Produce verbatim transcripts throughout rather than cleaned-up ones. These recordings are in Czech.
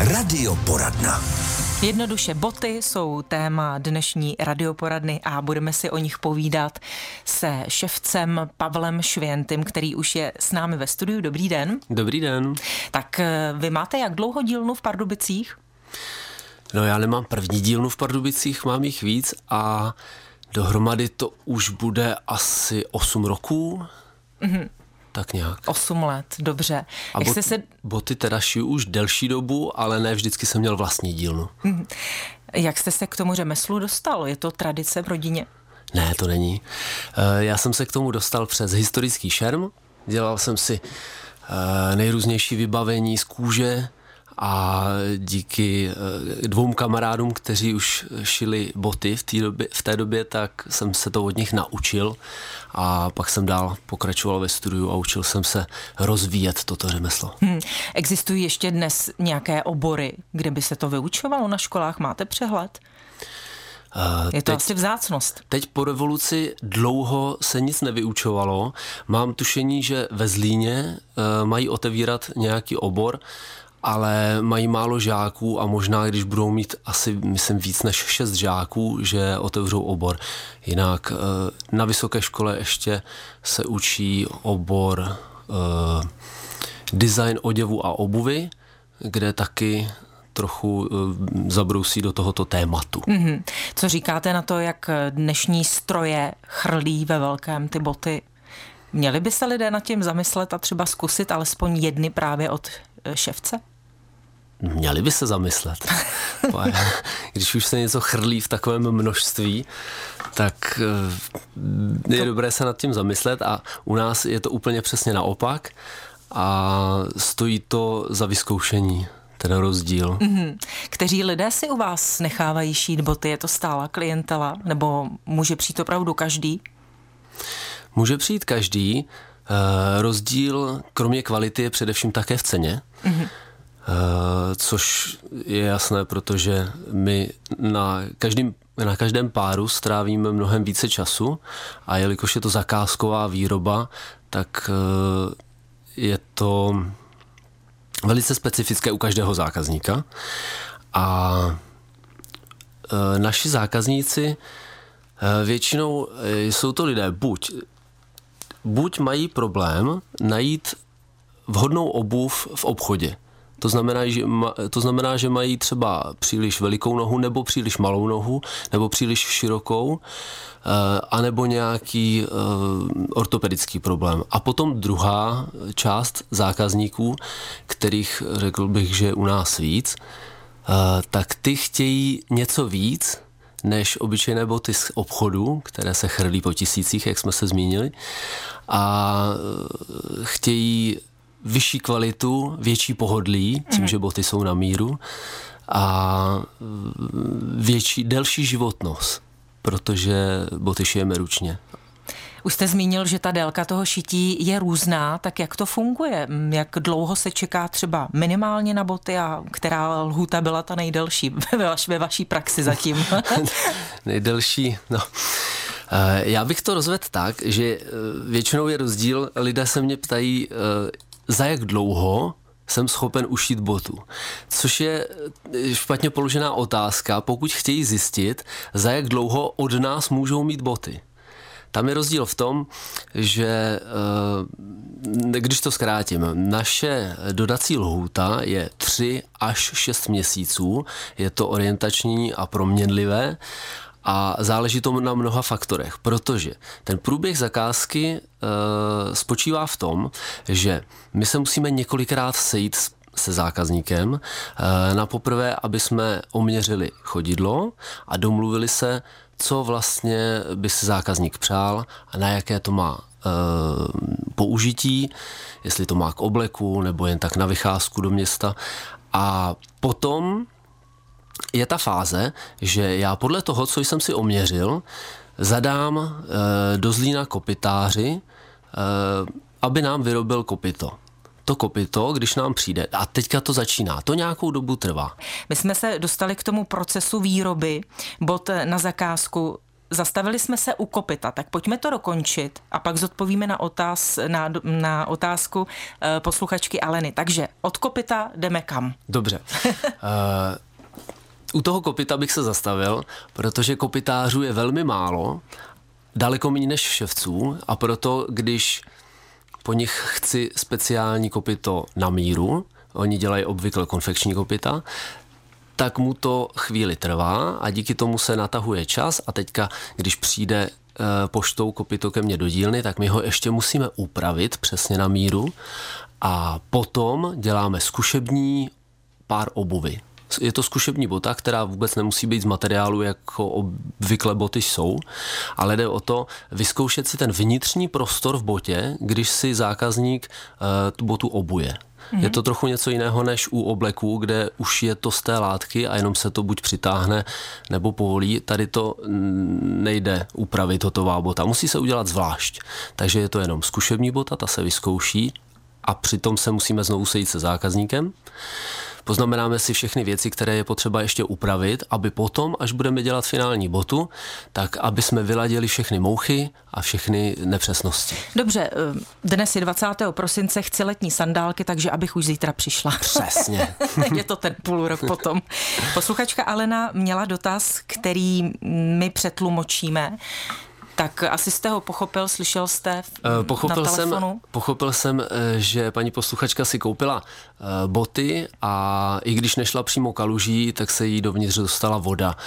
Radioporadna. Jednoduše, boty jsou téma dnešní radioporadny a budeme si o nich povídat se ševcem Pavlem Švěntym, který už je s námi ve studiu. Dobrý den. Dobrý den. Tak vy máte jak dlouho dílnu v Pardubicích? No já nemám první dílnu v Pardubicích, mám jich víc a dohromady to už bude asi osm roků. Mhm. Tak nějak. Osm let, dobře. A Jak bot, jste se... boty teda šiju už delší dobu, ale ne vždycky jsem měl vlastní dílnu. Mhm. Jak jste se k tomu řemeslu dostal? Je to tradice v rodině? Ne, to není. Já jsem se k tomu dostal přes historický šerm. Dělal jsem si nejrůznější vybavení z kůže a díky dvou kamarádům, kteří už šili boty v té době, v té době, tak jsem se to od nich naučil a pak jsem dál pokračoval ve studiu a učil jsem se rozvíjet toto řemeslo. Hmm. Existují ještě dnes nějaké obory, kde by se to vyučovalo na školách? Máte přehled? Uh, Je to teď, asi vzácnost. Teď po revoluci dlouho se nic nevyučovalo. Mám tušení, že ve Zlíně uh, mají otevírat nějaký obor, ale mají málo žáků a možná, když budou mít asi, myslím, víc než šest žáků, že otevřou obor. Jinak na vysoké škole ještě se učí obor eh, design oděvu a obuvy, kde taky trochu eh, zabrousí do tohoto tématu. Mm-hmm. Co říkáte na to, jak dnešní stroje chrlí ve velkém ty boty? Měli by se lidé nad tím zamyslet a třeba zkusit alespoň jedny právě od ševce? Měli by se zamyslet. Když už se něco chrlí v takovém množství, tak je to... dobré se nad tím zamyslet a u nás je to úplně přesně naopak a stojí to za vyzkoušení, ten rozdíl. Mm-hmm. Kteří lidé si u vás nechávají šít boty? Je to stálá klientela? Nebo může přijít opravdu každý? Může přijít každý. Rozdíl kromě kvality je především také v ceně. Mm-hmm. Uh, což je jasné, protože my na každém, na každém páru strávíme mnohem více času a jelikož je to zakázková výroba, tak uh, je to velice specifické u každého zákazníka a uh, naši zákazníci uh, většinou uh, jsou to lidé buď, buď mají problém najít vhodnou obuv v obchodě. To znamená, že, to znamená, že mají třeba příliš velikou nohu nebo příliš malou nohu nebo příliš širokou anebo nějaký ortopedický problém. A potom druhá část zákazníků, kterých řekl bych, že je u nás víc, tak ty chtějí něco víc než obyčejné boty z obchodu, které se chrlí po tisících, jak jsme se zmínili, a chtějí vyšší kvalitu, větší pohodlí, tím, mm. že boty jsou na míru a větší, delší životnost, protože boty šijeme ručně. Už jste zmínil, že ta délka toho šití je různá, tak jak to funguje? Jak dlouho se čeká třeba minimálně na boty a která lhůta byla ta nejdelší ve, vaš, ve vaší praxi zatím? Nejdelší, no... Já bych to rozvedl tak, že většinou je rozdíl, lidé se mě ptají, za jak dlouho jsem schopen ušít botu. Což je špatně položená otázka, pokud chtějí zjistit, za jak dlouho od nás můžou mít boty. Tam je rozdíl v tom, že když to zkrátím, naše dodací lhůta je tři až šest měsíců, je to orientační a proměnlivé, a záleží to na mnoha faktorech, protože ten průběh zakázky e, spočívá v tom, že my se musíme několikrát sejít se zákazníkem e, na poprvé, aby jsme oměřili chodidlo a domluvili se, co vlastně by si zákazník přál a na jaké to má e, použití, jestli to má k obleku nebo jen tak na vycházku do města. A potom je ta fáze, že já podle toho, co jsem si oměřil, zadám e, do Zlína kopytáři, e, aby nám vyrobil kopyto. To kopyto, když nám přijde, a teďka to začíná, to nějakou dobu trvá. My jsme se dostali k tomu procesu výroby bot na zakázku. zastavili jsme se u kopyta, tak pojďme to dokončit a pak zodpovíme na, otáz, na, na otázku uh, posluchačky Aleny. Takže od kopyta jdeme kam? Dobře. uh, u toho kopyta bych se zastavil, protože kopytářů je velmi málo, daleko méně než ševců, a proto, když po nich chci speciální kopyto na míru, oni dělají obvykle konfekční kopyta, tak mu to chvíli trvá a díky tomu se natahuje čas a teďka, když přijde e, poštou kopyto ke mně do dílny, tak my ho ještě musíme upravit přesně na míru a potom děláme zkušební pár obuvy. Je to zkušební bota, která vůbec nemusí být z materiálu, jako obvykle boty jsou, ale jde o to vyzkoušet si ten vnitřní prostor v botě, když si zákazník e, tu botu obuje. Mm-hmm. Je to trochu něco jiného než u obleků, kde už je to z té látky a jenom se to buď přitáhne nebo povolí. Tady to nejde upravit hotová bota. Musí se udělat zvlášť. Takže je to jenom zkušební bota, ta se vyzkouší a přitom se musíme znovu sejít se zákazníkem. Poznamenáme si všechny věci, které je potřeba ještě upravit, aby potom, až budeme dělat finální botu, tak aby jsme vyladili všechny mouchy a všechny nepřesnosti. Dobře, dnes je dvacátého prosince, chci letní sandálky, takže abych už zítra přišla. Přesně. Je to ten půl rok potom. Posluchačka Alena měla dotaz, který my přetlumočíme. Tak asi jste ho pochopil, slyšel jste pochopil na telefonu? Jsem, pochopil jsem, že paní posluchačka si koupila boty a i když nešla přímo kaluží, tak se jí dovnitř dostala voda.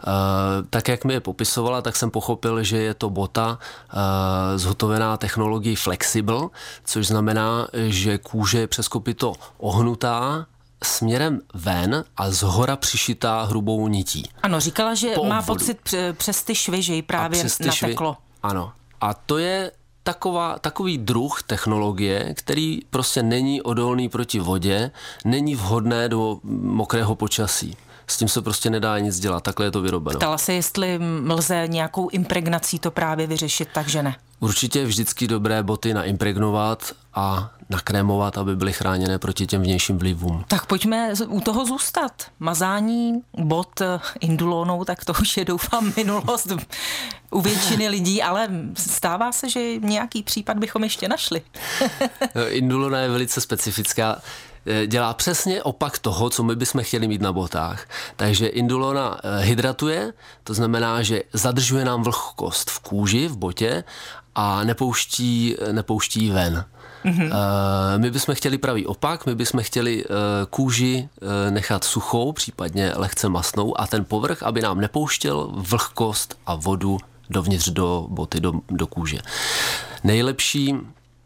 Tak jak mi je popisovala, tak jsem pochopil, že je to bota zhotovená technologií Flexible, což znamená, že kůže je přes kopyto ohnutá směrem ven a zhora přišitá hrubou nití. Ano, říkala, že má pocit přes ty švy, že ji právě nateklo. Švy, ano. A to je taková, takový druh technologie, který prostě není odolný proti vodě, není vhodné do mokrého počasí. S tím se prostě nedá nic dělat, takhle je to vyrobeno. Ptala se, jestli lze nějakou impregnací to právě vyřešit, takže ne. Určitě je vždycky dobré boty naimpregnovat a nakrémovat, aby byly chráněné proti těm vnějším vlivům. Tak pojďme u toho zůstat. Mazání bot indulónou, tak to už je, doufám, minulost u většiny lidí, ale stává se, že nějaký případ bychom ještě našli. Indulona je velice specifická. Dělá přesně opak toho, co my bychom chtěli mít na botách. Takže indulona hydratuje, to znamená, že zadržuje nám vlhkost v kůži, v botě a nepouští, nepouští ven. Mm-hmm. My bychom chtěli pravý opak, my bychom chtěli kůži nechat suchou, případně lehce mastnou a ten povrch, aby nám nepouštěl vlhkost a vodu dovnitř do boty, do, do kůže. Nejlepší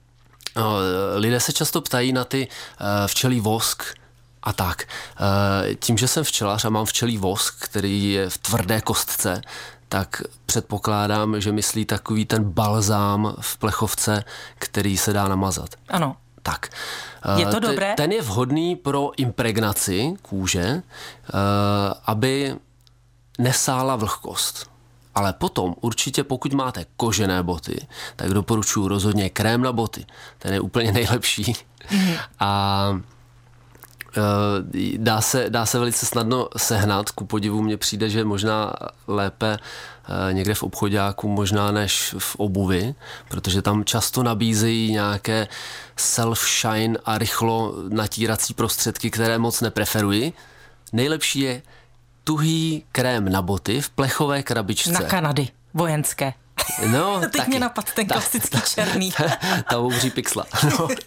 lidé se často ptají na ty včelí vosk a tak. Tím, že jsem včelař a mám včelí vosk, který je v tvrdé kostce, tak předpokládám, že myslí takový ten balzám v plechovce, který se dá namazat. Ano. Tak. Je to dobré? Ten je vhodný pro impregnaci kůže, aby nesála vlhkost. Ale potom určitě, pokud máte kožené boty, tak doporučuji rozhodně krém na boty. Ten je úplně nejlepší. Mm. A e, dá se, dá se velice snadno sehnat. Ku podivu mně přijde, že možná lépe e, někde v obchoďáku, možná než v obuvi, protože tam často nabízejí nějaké self-shine a rychlo natírací prostředky, které moc nepreferuji. Nejlepší je tuhý krém na boty v plechové krabičce. Na Kanady, vojenské. No, teď taky. mě napadl ten klasický ta, ta, černý. Ta, ta obří pixla. No. uh,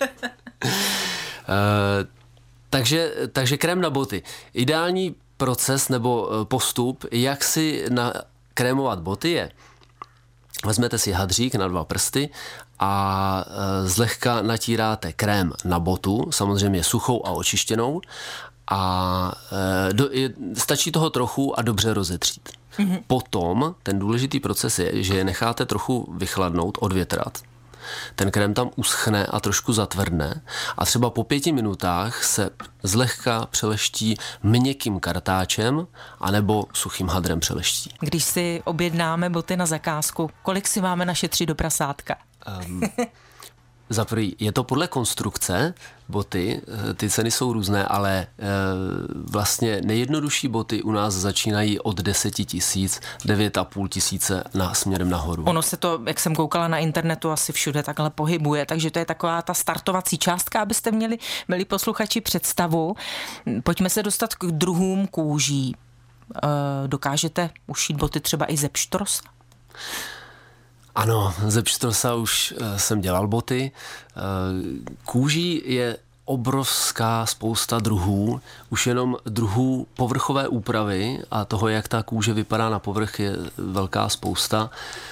takže, takže krém na boty. Ideální proces nebo postup, jak si nakrémovat boty je, vezmete si hadřík na dva prsty a zlehka natíráte krém na botu, samozřejmě suchou a očištěnou, a do, je, stačí toho trochu a dobře rozetřít. Mm-hmm. Potom ten důležitý proces je, že je necháte trochu vychladnout, odvětrat. Ten krém tam uschne a trošku zatvrdne a třeba po pěti minutách se zlehka přeleští měkkým kartáčem anebo suchým hadrem přeleští. Když si objednáme boty na zakázku, kolik si máme našetřit do prasátka? Um, za prvý, je to podle konstrukce boty, ty ceny jsou různé, ale e, vlastně nejjednodušší boty u nás začínají od deseti tisíc, devět a půl tisíce na směrem nahoru. Ono se to, jak jsem koukala na internetu, asi všude takhle pohybuje, takže to je taková ta startovací částka, abyste měli, milí posluchači, představu. Pojďme se dostat k druhům kůží. E, dokážete ušít boty třeba i ze pštrosa? Ano, ze pštrosa už jsem dělal boty. Kůží je obrovská spousta druhů. Už jenom druhů povrchové úpravy a toho, jak ta kůže vypadá na povrch, je velká spousta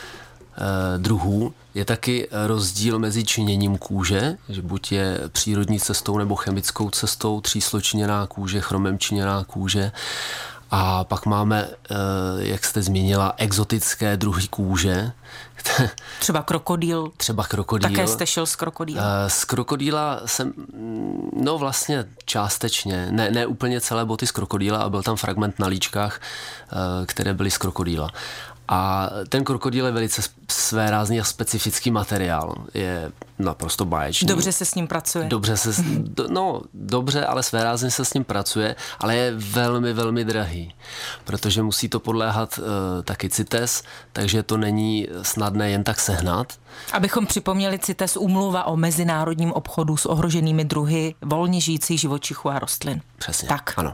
druhů. Je taky rozdíl mezi činěním kůže, že buď je přírodní cestou nebo chemickou cestou, třísločiněná kůže, chromem činěná kůže. A pak máme, jak jste zmínila, exotické druhy kůže. Třeba krokodýl. Třeba krokodýl. Také jste šel z krokodýla. Z krokodýla jsem, no vlastně částečně, ne, ne úplně celé boty z krokodýla, a byl tam fragment na líčkách, které byly z krokodýla. A ten krokodýl je velice svérázný a specifický materiál. Je naprosto báječný. Dobře se s ním pracuje. Dobře se, no dobře, ale svérázně se s ním pracuje, ale je velmi, velmi drahý, protože musí to podléhat uh, taky CITES, takže to není snadné jen tak sehnat. Abychom připomněli, CITES, úmluva o mezinárodním obchodu s ohroženými druhy volně žijících živočichů a rostlin. Přesně, tak. Ano.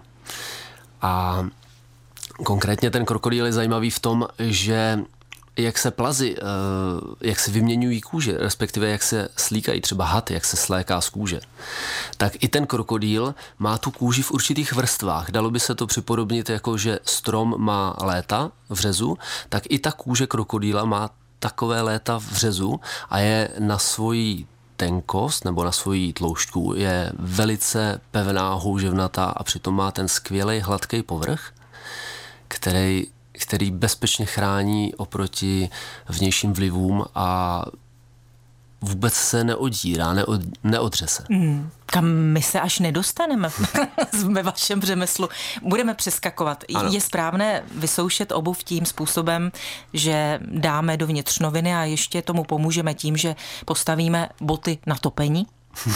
A konkrétně ten krokodýl je zajímavý v tom, že jak se plazy, jak se vyměňují kůže, respektive jak se slíkají třeba had, jak se sléká z kůže, tak i ten krokodýl má tu kůži v určitých vrstvách. Dalo by se to připodobnit jako, že strom má léta v řezu, tak i ta kůže krokodýla má takové léta v řezu a je na svoji tenkost nebo na svoji tloušťku je velice pevná, houževnatá a přitom má ten skvělý hladký povrch, který, který bezpečně chrání oproti vnějším vlivům a vůbec se neodírá, neod, neodře se. Mm, kam my se až nedostaneme ve vašem řemeslu. Budeme přeskakovat. Ano. Je správné vysoušet obuv tím způsobem, že dáme dovnitř noviny a ještě tomu pomůžeme tím, že postavíme boty na topení?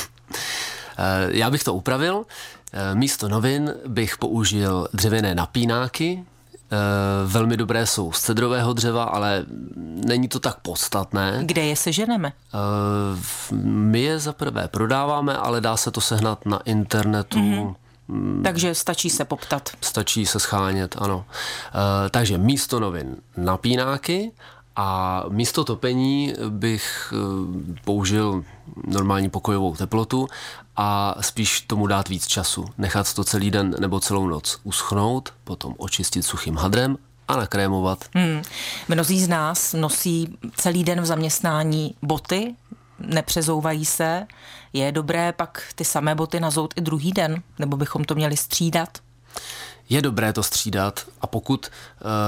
Já bych to upravil. Místo novin bych použil dřevěné napínáky. Velmi dobré jsou z cedrového dřeva, ale není to tak podstatné. Kde je seženeme? My je zaprvé prodáváme, ale dá se to sehnat na internetu. Mm-hmm. Takže stačí se poptat. Stačí se schánět, ano. Takže místo novin napínáky a místo topení bych použil normální pokojovou teplotu a spíš tomu dát víc času. Nechat to celý den nebo celou noc uschnout, potom očistit suchým hadrem a nakrémovat. Hmm. Mnozí z nás nosí celý den v zaměstnání boty, nepřezouvají se. Je dobré pak ty samé boty nazout i druhý den, nebo bychom to měli střídat? Je dobré to střídat a pokud e,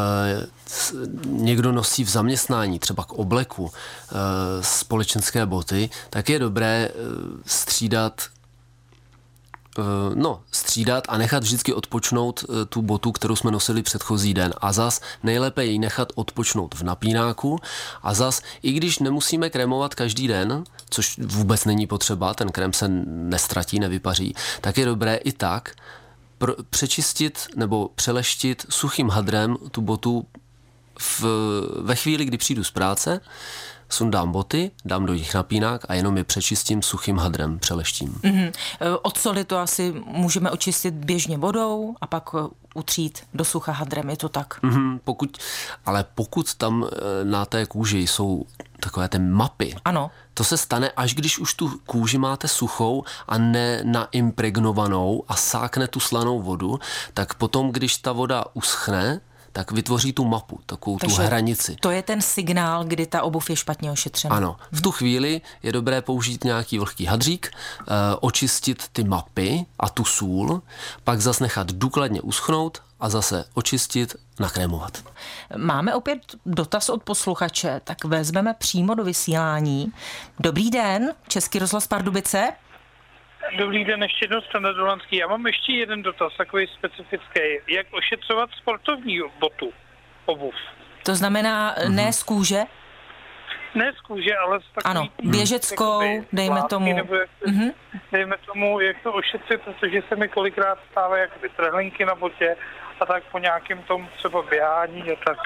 někdo nosí v zaměstnání, třeba k obleku, e, společenské boty, tak je dobré e, střídat e, no, střídat a nechat vždycky odpočnout e, tu botu, kterou jsme nosili předchozí den. A zas nejlépe ji nechat odpočnout v napínáku a zas, i když nemusíme krémovat každý den, což vůbec není potřeba, ten krém se nestratí, nevypaří, tak je dobré i tak, Pro, přečistit nebo přeleštit suchým hadrem tu botu v, ve chvíli, kdy přijdu z práce, sundám boty, dám do nich napínák a jenom je přečistím suchým hadrem, přeleštím. Mm-hmm. Od soli to asi můžeme očistit běžně vodou a pak utřít do sucha hadrem, je to tak? Mm-hmm, pokud, ale pokud tam na té kůži jsou takové ty mapy, ano. To se stane, až když už tu kůži máte suchou a ne naimpregnovanou a sákne tu slanou vodu, tak potom, když ta voda uschne, tak vytvoří tu mapu, takovou Takže tu hranici. To je ten signál, kdy ta obuv je špatně ošetřena. Ano. V tu chvíli je dobré použít nějaký vlhký hadřík, e, očistit ty mapy a tu sůl, pak zase nechat důkladně uschnout a zase očistit, nakrémovat. Máme opět dotaz od posluchače, tak vezmeme přímo do vysílání. Dobrý den, Český rozhlas Pardubice. Dobrý den, ještě jednou Standa Dolanský. Já mám ještě jeden dotaz, takový specifický. Jak ošetřovat sportovní botu, obuv? To znamená mm-hmm. ne z kůže? ne z kůže, ale z takový... Ano, běžeckou, jakoby, dejme látky, tomu. Nebo jak, Mm-hmm. dejme tomu, jak to ošetřit, protože se mi kolikrát stávají jakoby trhlinky na botě a tak po nějakém tom třeba běhání a tak.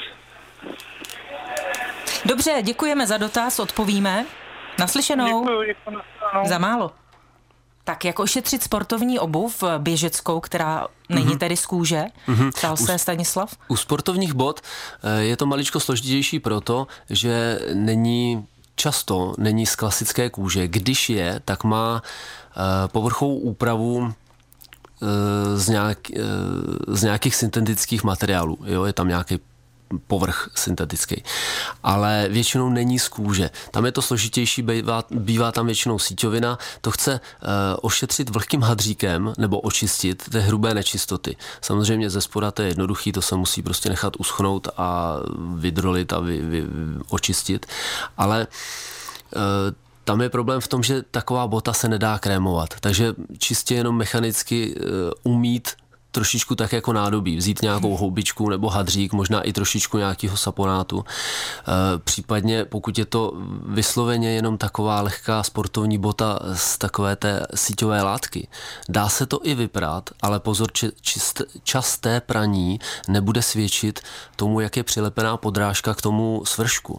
Dobře, děkujeme za dotaz, odpovíme. Naslyšenou. Děkuju, děkuju, naslyšenou. Za málo. Tak jak ošetřit sportovní obuv běžeckou, která není mm-hmm. tedy z kůže? Mm-hmm. Ptal se Stanislav? U sportovních bot je to maličko složitější proto, že není často není z klasické kůže. Když je, tak má povrchovou úpravu z, nějak, z nějakých syntetických materiálů. Jo? Je tam nějaký povrch syntetický. Ale většinou není z kůže. Tam je to složitější, bývá, bývá tam většinou síťovina. To chce uh, ošetřit vlhkým hadříkem nebo očistit ty hrubé nečistoty. Samozřejmě ze spoda to je jednoduchý, to se musí prostě nechat uschnout a vydrolit a vy, vy, vy, očistit. Ale uh, tam je problém v tom, že taková bota se nedá krémovat. Takže čistě jenom mechanicky uh, umít trošičku tak jako nádobí, vzít nějakou houbičku nebo hadřík, možná i trošičku nějakého saponátu. E, případně pokud je to vysloveně jenom taková lehká sportovní bota z takové té síťové látky, dá se to i vyprát, ale pozor, čist, časté praní nebude svědčit tomu, jak je přilepená podrážka k tomu svršku.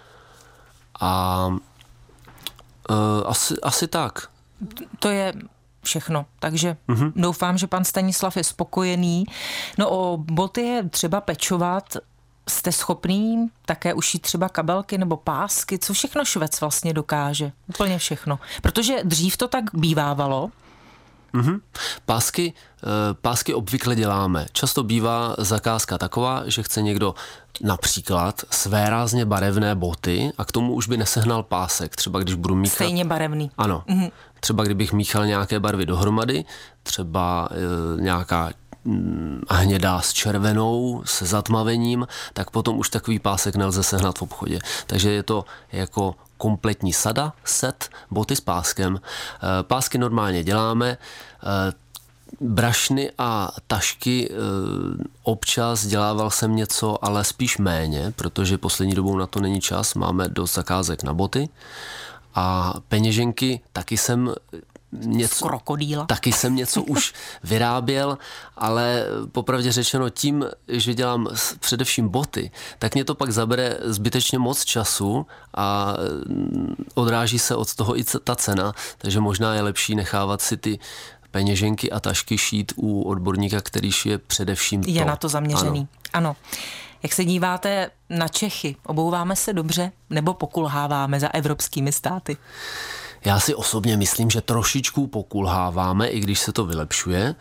A e, asi, asi tak. To je všechno, takže mm-hmm. doufám, že pan Stanislav je spokojený. No o boty je třeba pečovat. Jste schopný také ušít třeba kabelky nebo pásky, co všechno švec vlastně dokáže. Úplně všechno. Protože dřív to tak bývávalo. Mm-hmm. Pásky, pásky obvykle děláme. Často bývá zakázka taková, že chce někdo například svérázně barevné boty a k tomu už by nesehnal pásek. Třeba když budu míchat... Stejně barevný. Ano. Mm-hmm. Třeba kdybych míchal nějaké barvy dohromady, třeba e, nějaká hnědá s červenou, se zatmavením, tak potom už takový pásek nelze sehnat v obchodě. Takže je to jako kompletní sada, set, boty s páskem. E, pásky normálně děláme, e, brašny a tašky e, občas dělával jsem něco, ale spíš méně, protože poslední dobou na to není čas, máme dost zakázek na boty. A peněženky taky jsem něco, krokodýla. taky jsem něco už vyráběl, ale popravdě řečeno tím, že dělám především boty, tak mě to pak zabere zbytečně moc času a odráží se od toho i ta cena, takže možná je lepší nechávat si ty peněženky a tašky šít u odborníka, který šije především to. Je na to zaměřený. Ano. ano. Jak se díváte na Čechy? Obouváme se dobře nebo pokulháváme za evropskými státy? Já si osobně myslím, že trošičku pokulháváme, i když se to vylepšuje.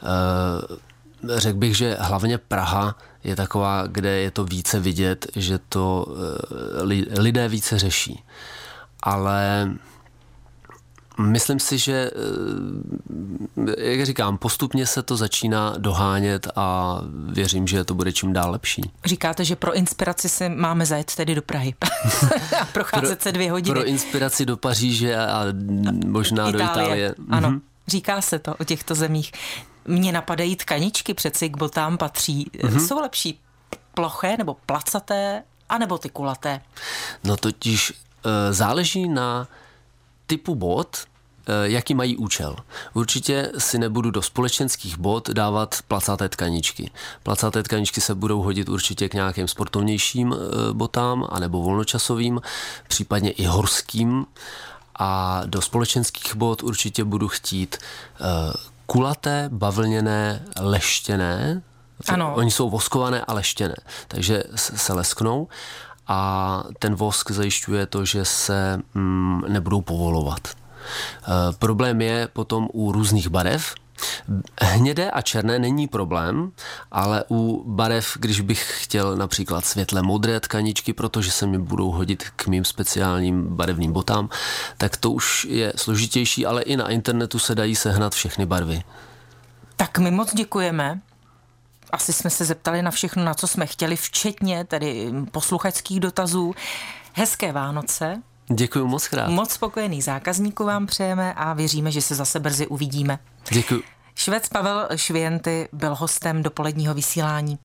Řekl bych, že hlavně Praha je taková, kde je to více vidět, že to lidé více řeší. Ale myslím si, že, jak říkám, postupně se to začíná dohánět a věřím, že to bude čím dál lepší. Říkáte, že pro inspiraci si máme zajet tedy do Prahy a procházet se dvě hodiny. Pro inspiraci do Paříže a možná Itálie. do Itálie. Ano, mhm. Říká se to o těchto zemích. Mně napadají tkaničky, přeci k botám patří. Mhm. Jsou lepší ploché nebo placaté, anebo ty kulaté? No totiž e, záleží na typu bot, jaký mají účel. Určitě si nebudu do společenských bot dávat placaté tkaničky. Placaté tkaničky se budou hodit určitě k nějakým sportovnějším botám, anebo volnočasovým, případně i horským. A do společenských bot určitě budu chtít kulaté, bavlněné, leštěné. Ano. Oni jsou voskované a leštěné, takže se lesknou. A ten vosk zajišťuje to, že se mm, nebudou povolovat. E, problém je potom u různých barev. Hnědé a černé není problém, ale u barev, když bych chtěl například světle modré tkaničky, protože se mi budou hodit k mým speciálním barevným botám, tak to už je složitější, ale i na internetu se dají sehnat všechny barvy. Tak my moc děkujeme. Asi jsme se zeptali na všechno, na co jsme chtěli, včetně tedy posluchačských dotazů. Hezké Vánoce. Děkuji moc krát. Moc spokojených zákazníků vám přejeme a věříme, že se zase brzy uvidíme. Děkuji. Švec Pavel Švienty byl hostem dopoledního vysílání.